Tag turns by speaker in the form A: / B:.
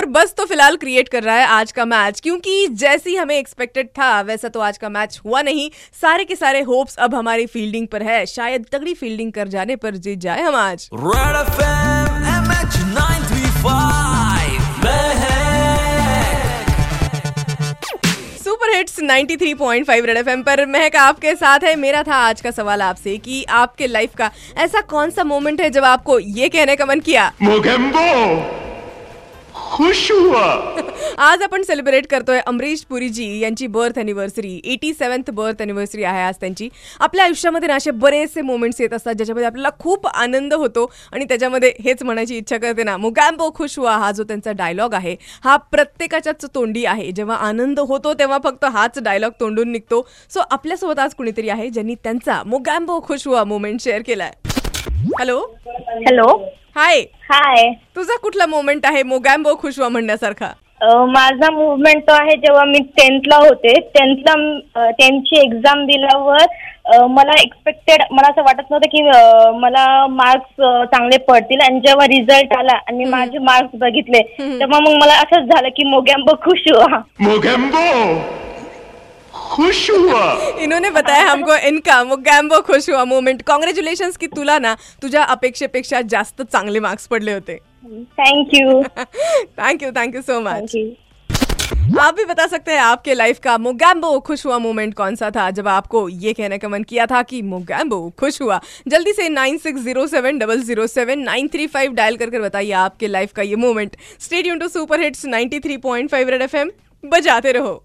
A: बस तो फिलहाल क्रिएट कर रहा है आज का मैच, क्योंकि जैसी हमें एक्सपेक्टेड था वैसा तो आज का मैच हुआ नहीं। सारे के सारे होप्स अब हमारी फील्डिंग पर है, शायद तगड़ी फील्डिंग कर जाने पर जीत जाए हम आज।
B: रेड एफएम MH 935 में है।
A: सुपर हिट्स 93.5 रेड एफएम पर महक आपके साथ है। मेरा था आज का सवाल आपसे कि आपके लाइफ का ऐसा कौन सा मोमेंट है जब आपको ये कहने का मन किया,
C: मोगेम्बो खुश हुआ।
A: आज आपण सेलिब्रेट करतोय अमरीश पुरी जी यांची birth anniversary, 87th birth anniversary आहे आज त्यांची। आपल्या आयुष्यामध्ये ना असे बरेचसे मोमेंट्स येत असतात ज्याच्यामध्ये आपल्याला खूप आनंद होतो आणि त्याच्यामध्ये हेच म्हणायची इच्छा करते ना, मोगॅम्बो खुश हुआ हा जो त्यांचा डायलॉग आहे हा प्रत्येकाच्याच तोंडी आहे। जेव्हा आनंद होतो तेव्हा फक्त हाच डायलॉग तोंडून निघतो। सो आपल्यासोबत आज कुणीतरी आहे ज्यांनी त्यांचा मोगॅम्बो खुश हुआ मोमेंट शेअर केलाय। Hello
D: hello,
A: hi,
D: hi.
A: तुझा कुठला मोमेंट आहे मोगॅम्बो खुश हुआ म्हणण्यासारखा?
D: माझा मुवमेंट तो आहे जेव्हा मी 10th ला होते. 10th एक्झाम दिल्यावर मला असं वाटत नव्हतं की मला मार्क्स चांगले पडतील, आणि जेव्हा रिझल्ट आला आणि माझे मार्क्स बघितले तेव्हा मग मला असंच झालं की मोगॅम्बो खुश हुआ.
C: मोगेम्बो खुश हुआ.
A: इन्होंने बताया हमको इनका मोगॅम्बो खुश हुआ मोमेंट। काँग्रॅच्युलेशन्स की तुला ना तुझ्या अपेक्षेपेक्षा जास्त चांगले मार्क्स पडले होते।
D: Thank
A: you so much.
D: You.
A: आप भी बता सकते हैं आपके लाइफ का मोगॅम्बो खुश हुआ मोमेंट कौन सा था जब आपको ये कहने का मन किया था कि मोगॅम्बो खुश हुआ। जल्दी से 9607007935 डायल कर बताइए आपके लाइफ का ये moment. Stay tuned to super hits 93.5 red FM, बजाते रहो।